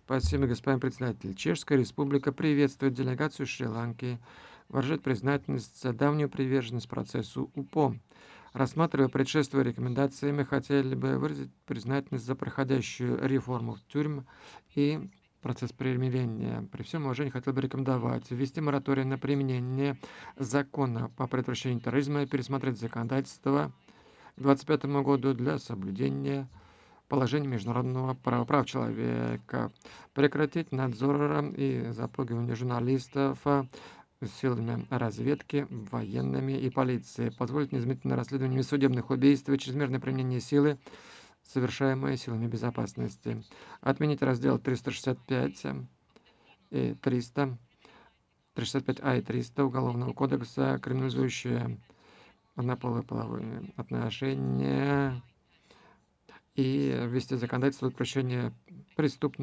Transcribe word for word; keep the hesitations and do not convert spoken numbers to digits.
Спасибо, господин председатель. Чешская Республика приветствует делегацию Шри-Ланки, выражает признательность за давнюю приверженность процессу УПО. Рассматривая предшествуя рекомендации, мы хотели бы выразить признательность за проходящую реформу в тюрьм и процесс примирения. При всем уважении хотел бы рекомендовать ввести мораторий на применение закона по предотвращению терроризма и пересмотреть законодательство к двадцать пятому году для соблюдения положений международного права прав человека, прекратить надзор и запугивание журналистов а, силами разведки, военными и полицией, позволить незамедлительное расследование судебных убийств и чрезмерное применение силы, совершаемые силами безопасности, отменить раздел триста шестьдесят пять и триста, триста шестьдесят пять а и триста Уголовного кодекса, криминализующие однополые половые отношения, и ввести законодательство о пресечении преступности